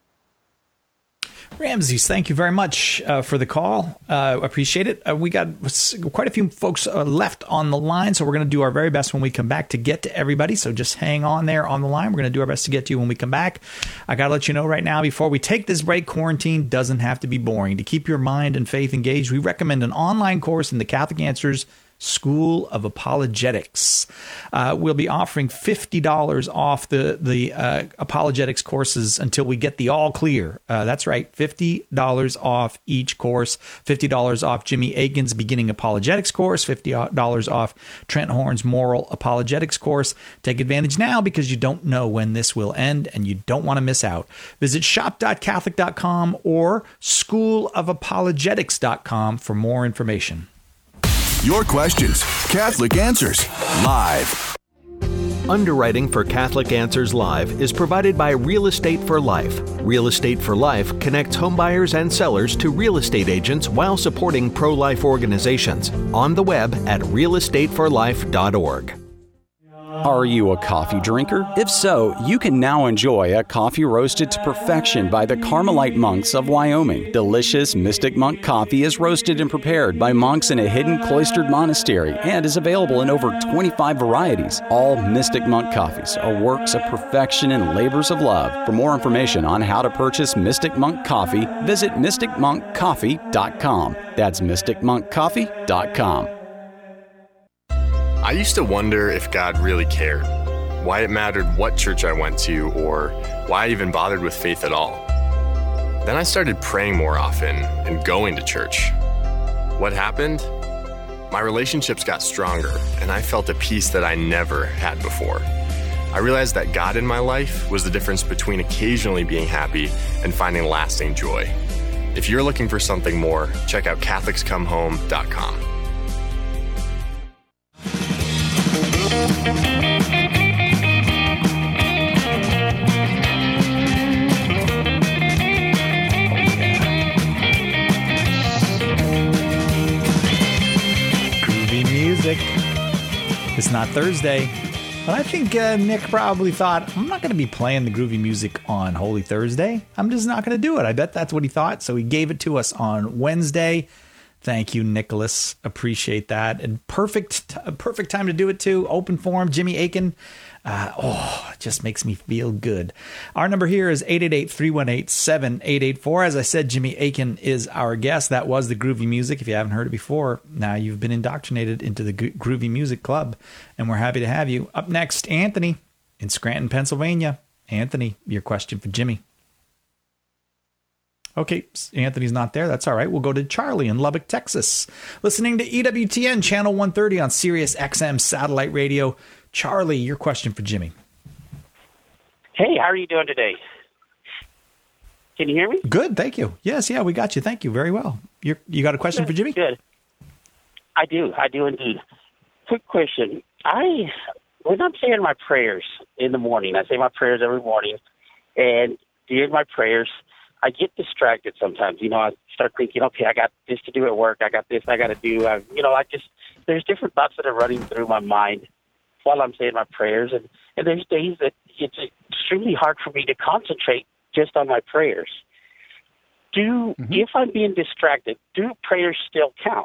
Ramesses, thank you very much uh, for the call. Uh, appreciate it. Uh, we got quite a few folks uh, left on the line, so we're going to do our very best when we come back to get to everybody. So just hang on there on the line. We're going to do our best to get to you when we come back. I got to let you know right now, before we take this break, quarantine doesn't have to be boring. To keep your mind and faith engaged, we recommend an online course in the Catholic Answers School of Apologetics. Uh, we'll be offering fifty dollars off the, the uh, apologetics courses until we get the all clear. Uh, that's right, fifty dollars off each course, fifty dollars off Jimmy Akin's Beginning Apologetics course, fifty dollars off Trent Horn's Moral Apologetics course. Take advantage now, because you don't know when this will end and you don't want to miss out. Visit shop dot catholic dot com or school of apologetics dot com for more information. Your questions, Catholic Answers, live. Underwriting for Catholic Answers Live is provided by Real Estate for Life. Real Estate for Life connects homebuyers and sellers to real estate agents while supporting pro-life organizations. On the web at real estate for life dot org. Are you a coffee drinker? If so, you can now enjoy a coffee roasted to perfection by the Carmelite monks of Wyoming. Delicious Mystic Monk coffee is roasted and prepared by monks in a hidden cloistered monastery and is available in over twenty-five varieties. All Mystic Monk coffees are works of perfection and labors of love. For more information on how to purchase Mystic Monk coffee, visit mystic monk coffee dot com. That's mystic monk coffee dot com. I used to wonder if God really cared, why it mattered what church I went to, or why I even bothered with faith at all. Then I started praying more often and going to church. What happened? My relationships got stronger, and I felt a peace that I never had before. I realized that God in my life was the difference between occasionally being happy and finding lasting joy. If you're looking for something more, check out Catholics Come Home dot com. Groovy music. It's not Thursday, but I think uh, Nick probably thought, I'm not going to be playing the groovy music on Holy Thursday. I'm just not going to do it. I bet that's what he thought. So he gave it to us on Wednesday. Thank you, Nicholas. Appreciate that. And perfect, t- perfect time to do it too. Open forum, Jimmy Akin. Uh, oh, it just makes me feel good. Our number here is eight eight eight, three one eight, seven eight eight four. As I said, Jimmy Akin is our guest. That was the Groovy Music. If you haven't heard it before, now you've been indoctrinated into the G- Groovy Music Club, and we're happy to have you. Up next, Anthony in Scranton, Pennsylvania. Anthony, your question for Jimmy. Okay, Anthony's not there. That's all right. We'll go to Charlie in Lubbock, Texas. Listening to E W T N Channel one thirty on Sirius X M Satellite Radio. Charlie, your question for Jimmy. Hey, how are you doing today? Can you hear me? Good, thank you. Yes, yeah, we got you. Thank you. Very well. You you got a question Good, for Jimmy? Good. I do. I do indeed. Quick question. I, when I'm saying my prayers in the morning, I say my prayers every morning, and during my prayers, I get distracted sometimes. You know, I start thinking, okay, I got this to do at work. I got this I got to do. I, you know, I just, there's different thoughts that are running through my mind while I'm saying my prayers. And, and there's days that it's extremely hard for me to concentrate just on my prayers. Do, mm-hmm. if I'm being distracted, do prayers still count?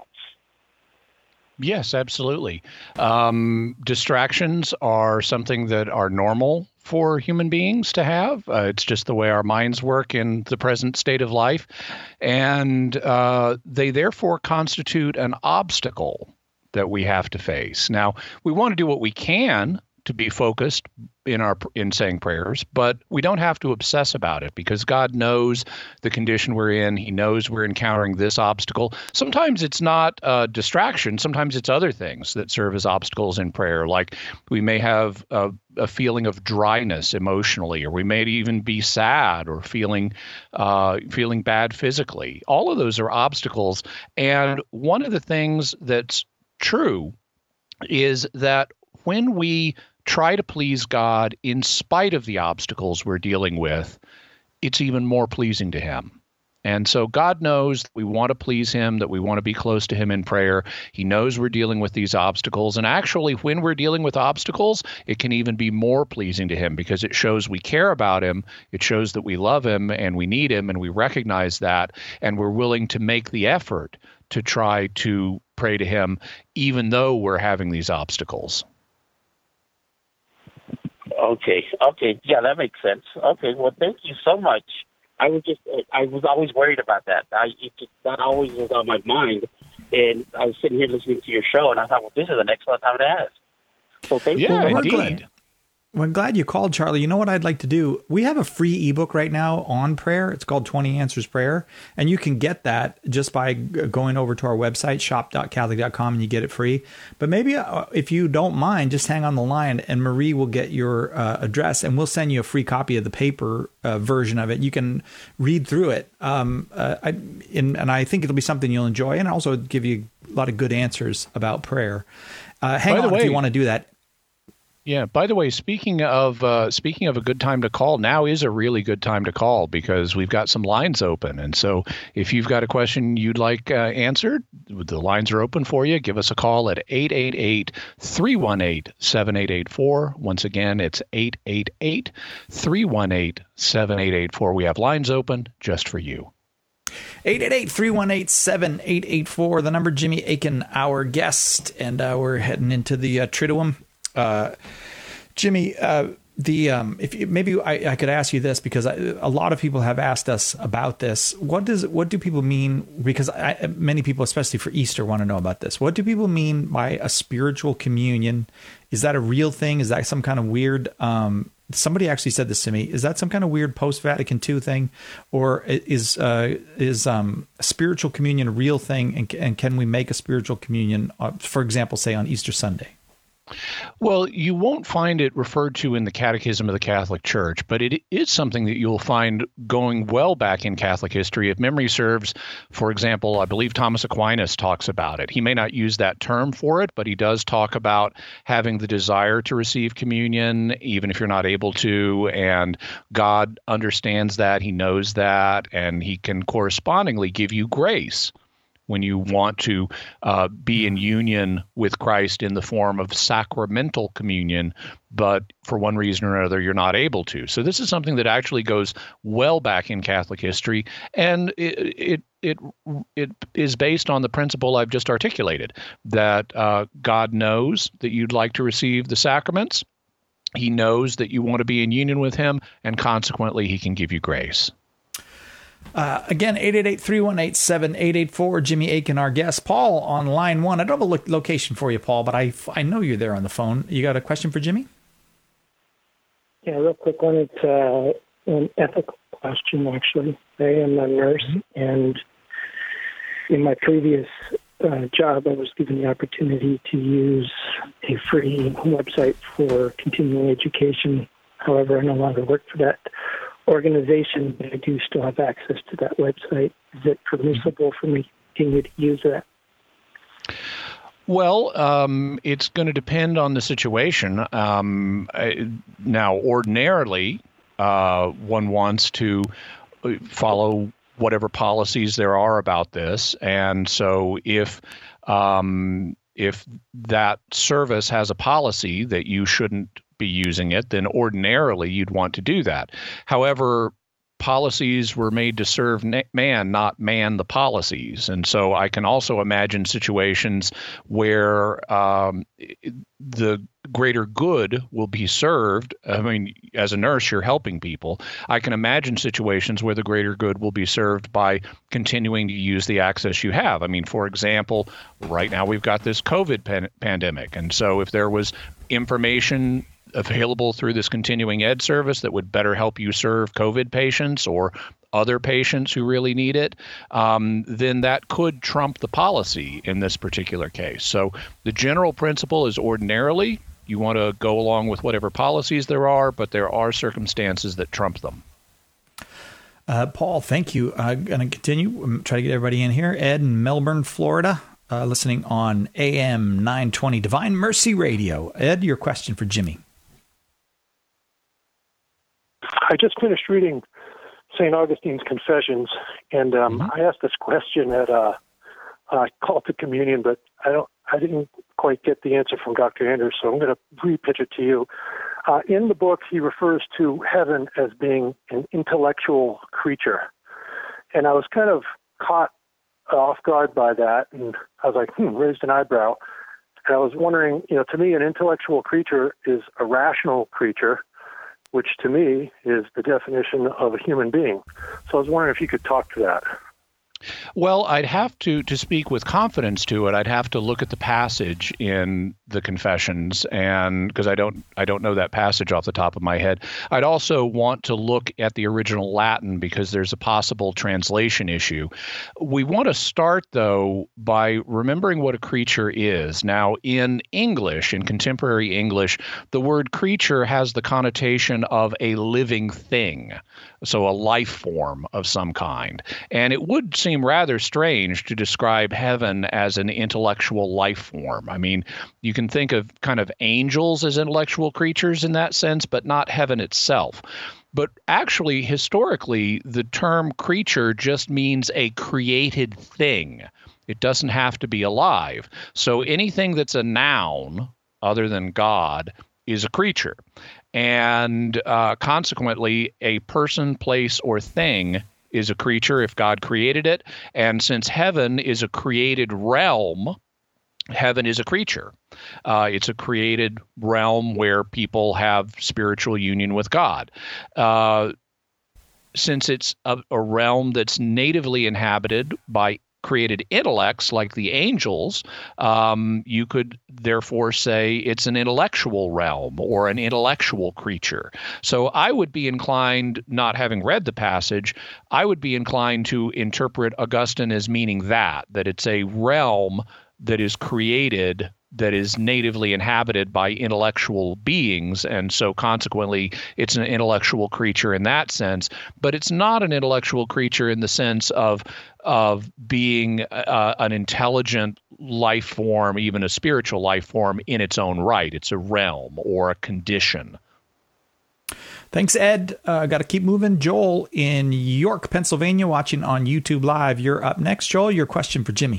Yes, absolutely. Um, distractions are something that are normal for human beings to have. Uh, it's just the way our minds work in the present state of life. And uh, they therefore constitute an obstacle that we have to face. Now, we want to do what we can to be focused in our in saying prayers, but we don't have to obsess about it because God knows the condition we're in. He knows we're encountering this obstacle. Sometimes it's not a distraction. Sometimes it's other things that serve as obstacles in prayer. Like we may have a, a feeling of dryness emotionally, or we may even be sad or feeling uh, feeling bad physically. All of those are obstacles. And one of the things that's true is that when we try to please God in spite of the obstacles we're dealing with, it's even more pleasing to him. And so God knows that we want to please him, that we want to be close to him in prayer. He knows we're dealing with these obstacles. And actually, when we're dealing with obstacles, it can even be more pleasing to him because it shows we care about him. It shows that we love him and we need him and we recognize that. And we're willing to make the effort to try to pray to him, even though we're having these obstacles. Okay. Okay. Yeah, that makes sense. Okay. Well, thank you so much. I was just, I was always worried about that. I, it just, that always was on my mind. And I was sitting here listening to your show, and I thought, well, this is an excellent time to ask. So thank yeah, you. We're glad. We're glad you called, Charlie. You know what I'd like to do? We have a free ebook right now on prayer. It's called twenty Answers Prayer. And you can get that just by going over to our website, shop dot catholic dot com, and you get it free. But maybe uh, if you don't mind, just hang on the line and Marie will get your uh, address and we'll send you a free copy of the paper uh, version of it. You can read through it. Um, uh, I, in, and I think it'll be something you'll enjoy and also give you a lot of good answers about prayer. Uh, hang By the on way, if you want to do that. Yeah. By the way, speaking of uh, speaking of a good time to call, now is a really good time to call because we've got some lines open. And so if you've got a question you'd like uh, answered, the lines are open for you. Give us a call at eight eight eight, three one eight, seven eight eight four. Once again, it's eight eight eight, three one eight, seven eight eight four. We have lines open just for you. eight eight eight, three one eight, seven eight eight four, the number. Jimmy Akin, our guest, and uh, we're heading into the uh, Triduum. Uh, Jimmy, uh, the um, if you, maybe I, I could ask you this because I, a lot of people have asked us about this. What does what do people mean? Because I, many people, especially for Easter, want to know about this. What do people mean by a spiritual communion? Is that a real thing? Is that some kind of weird? Um, somebody actually said this to me. Is that some kind of weird post-Vatican two thing, or is uh, is um, spiritual communion a real thing? And, and can we make a spiritual communion, uh, for example, say on Easter Sunday? Well, you won't find it referred to in the Catechism of the Catholic Church, but it is something that you'll find going well back in Catholic history. If memory serves, for example, I believe Thomas Aquinas talks about it. He may not use that term for it, but he does talk about having the desire to receive communion, even if you're not able to, and God understands that, he knows that, and he can correspondingly give you grace when you want to uh, be in union with Christ in the form of sacramental communion, but for one reason or another, you're not able to. So this is something that actually goes well back in Catholic history, and it it it, it is based on the principle I've just articulated, that uh, God knows that you'd like to receive the sacraments. He knows that you want to be in union with him, and consequently, he can give you grace. Uh, again, eight eight eight, three one eight, seven eight eight four. Jimmy Akin, our guest. Paul on line one. I don't have a lo- location for you, Paul, but I, I know you're there on the phone. You got a question for Jimmy? Yeah, real quick one. It's uh, an ethical question, actually. I am a nurse, mm-hmm. and in my previous uh, job, I was given the opportunity to use a free website for continuing education. However, I no longer work for that organization, but I do still have access to that website. Is it permissible for me to continue to use that? Well, um, it's going to depend on the situation. Um, I, now, ordinarily, uh, one wants to follow whatever policies there are about this, and so if um, if that service has a policy that you shouldn't be using it, then ordinarily you'd want to do that. However, policies were made to serve man, not man the policies. And so I can also imagine situations where um, the greater good will be served. I mean, as a nurse, you're helping people. I can imagine situations where the greater good will be served by continuing to use the access you have. I mean, for example, right now we've got this COVID pan- pandemic. And so if there was information available through this continuing ed service that would better help you serve COVID patients or other patients who really need it, um, then that could trump the policy in this particular case. So the general principle is ordinarily you want to go along with whatever policies there are, but there are circumstances that trump them. Uh, Paul, thank you. I'm going to continue. I'm trying to get everybody in here. Ed in Melbourne, Florida, uh, listening on A M nine twenty Divine Mercy Radio. Ed, your question for Jimmy. I just finished reading Saint Augustine's Confessions, and um, mm-hmm. I asked this question at uh, uh, Call to Communion, but I don't, I didn't quite get the answer from Doctor Anders, so I'm going to re-pitch it to you. Uh, in the book, he refers to heaven as being an intellectual creature, and I was kind of caught off guard by that, and I was like, hmm, raised an eyebrow. And I was wondering, you know, to me, an intellectual creature is a rational creature, which to me is the definition of a human being. So I was wondering if you could talk to that. Well, I'd have to, to speak with confidence to it. I'd have to look at the passage in the Confessions, and because I don't I don't know that passage off the top of my head. I'd also want to look at the original Latin because there's a possible translation issue. We want to start, though, by remembering what a creature is. Now, in English, in contemporary English, the word creature has the connotation of a living thing, so a life form of some kind. And it would seem rather strange to describe heaven as an intellectual life form. I mean, you can think of kind of angels as intellectual creatures in that sense, but not heaven itself. But actually, historically, the term creature just means a created thing. It doesn't have to be alive. So anything that's a noun other than God is a creature. And uh, consequently, a person, place, or thing is a creature if God created it. And since heaven is a created realm, heaven is a creature. Uh, it's a created realm where people have spiritual union with God. Uh, since it's a, a realm that's natively inhabited by created intellects like the angels, um, you could therefore say it's an intellectual realm or an intellectual creature. So I would be inclined, not having read the passage, I would be inclined to interpret Augustine as meaning that, that it's a realm that is created, that is natively inhabited by intellectual beings, and so consequently it's an intellectual creature in that sense. But it's not an intellectual creature in the sense of of being uh, an intelligent life form, even a spiritual life form in its own right. It's a realm or a condition. Thanks, Ed. Uh, got to keep moving. Joel in York, Pennsylvania, watching on YouTube Live. You're up next. Joel, your question for Jimmy.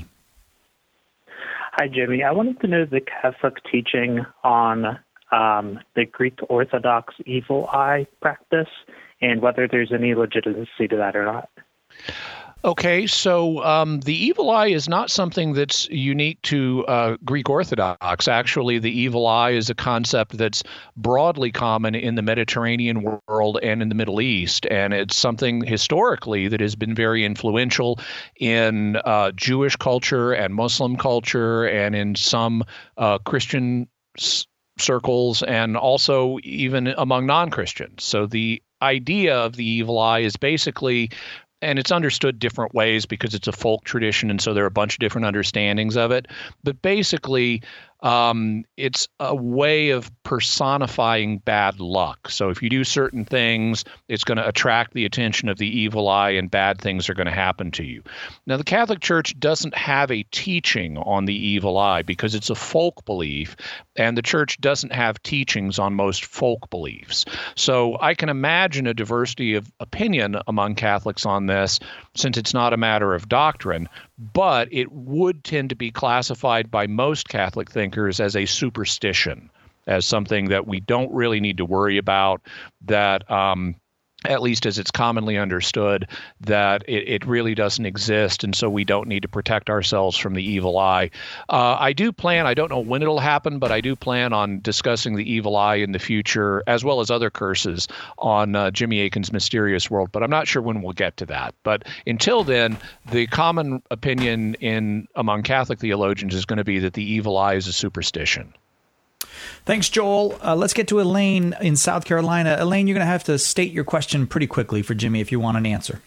Hi, Jimmy. I wanted to know the Catholic teaching on um, the Greek Orthodox evil eye practice and whether there's any legitimacy to that or not. Okay, so um, the evil eye is not something that's unique to uh, Greek Orthodox. Actually, the evil eye is a concept that's broadly common in the Mediterranean world and in the Middle East, and it's something historically that has been very influential in uh, Jewish culture and Muslim culture and in some uh, Christian s- circles and also even among non-Christians. So the idea of the evil eye is basically, and it's understood different ways because it's a folk tradition, and so there are a bunch of different understandings of it. But basically, um, it's a way of personifying bad luck. So if you do certain things, it's going to attract the attention of the evil eye, and bad things are going to happen to you. Now, the Catholic Church doesn't have a teaching on the evil eye because it's a folk belief, and the Church doesn't have teachings on most folk beliefs. So I can imagine a diversity of opinion among Catholics on this, since it's not a matter of doctrine, but it would tend to be classified by most Catholic thinkers as a superstition, as something that we don't really need to worry about, that um, at least as it's commonly understood, that it, it really doesn't exist, and so we don't need to protect ourselves from the evil eye. Uh, I do plan, I don't know when it'll happen, but I do plan on discussing the evil eye in the future, as well as other curses on uh, Jimmy Akin's Mysterious World, but I'm not sure when we'll get to that. But until then, the common opinion in among Catholic theologians is going to be that the evil eye is a superstition. Thanks, Joel. Uh, let's get to Elaine in South Carolina. Elaine, you're going to have to state your question pretty quickly for Jimmy if you want an answer.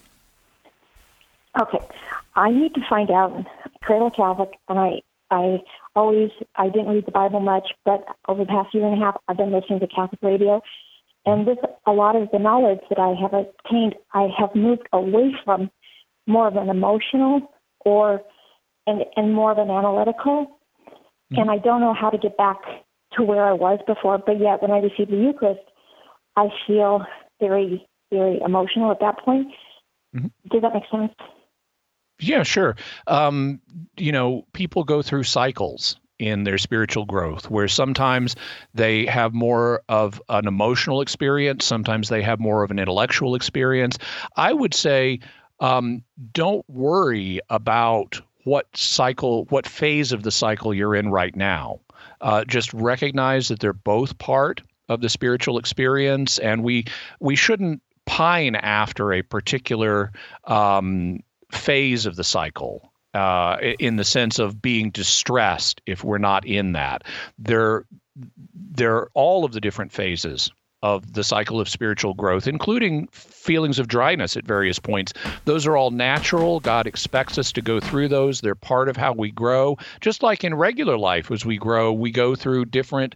Okay. I need to find out. I'm cradle Catholic, and I, I always, I didn't read the Bible much, but over the past year and a half, I've been listening to Catholic radio. And with a lot of the knowledge that I have obtained, I have moved away from more of an emotional or and, and more of an analytical. Mm-hmm. And I don't know how to get back to where I was before, but yet when I receive the Eucharist, I feel very, very emotional at that point. Mm-hmm. Does that make sense? Yeah, sure. Um, you know, people go through cycles in their spiritual growth where sometimes they have more of an emotional experience, sometimes they have more of an intellectual experience. I would say um, don't worry about what cycle, what phase of the cycle you're in right now. Uh, just recognize that they're both part of the spiritual experience, and we we shouldn't pine after a particular um, phase of the cycle uh, in the sense of being distressed if we're not in that. There, there are all of the different phases of the cycle of spiritual growth, including feelings of dryness at various points. Those are all natural. God expects us to go through those. They're part of how we grow. Just like in regular life, as we grow, we go through different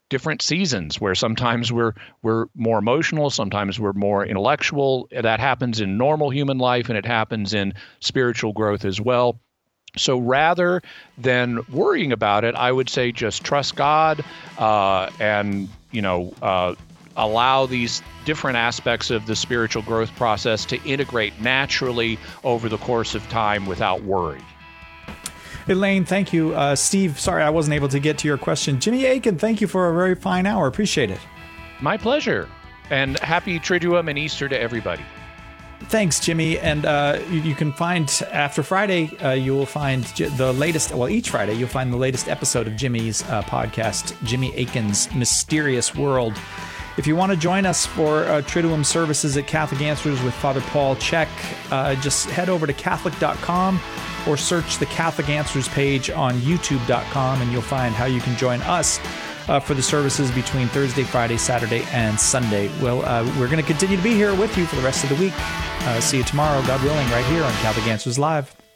different seasons where sometimes we're we're more emotional, sometimes we're more intellectual. That happens in normal human life, and it happens in spiritual growth as well. So rather than worrying about it, I would say just trust God uh, and, you know, uh, allow these different aspects of the spiritual growth process to integrate naturally over the course of time without worry. Elaine, thank you. Uh, Steve, sorry I wasn't able to get to your question. Jimmy Akin, thank you for a very fine hour. Appreciate it. My pleasure. And happy Triduum and Easter to everybody. Thanks, Jimmy. And uh, you, you can find, after Friday, uh, you will find the latest, well, each Friday, you'll find the latest episode of Jimmy's uh, podcast, Jimmy Akin's Mysterious World. If you want to join us for uh, Triduum services at Catholic Answers with Father Paul Chek, uh, just head over to Catholic dot com or search the Catholic Answers page on YouTube dot com, and you'll find how you can join us uh, for the services between Thursday, Friday, Saturday, and Sunday. Well, uh, we're going to continue to be here with you for the rest of the week. Uh, see you tomorrow, God willing, right here on Catholic Answers Live.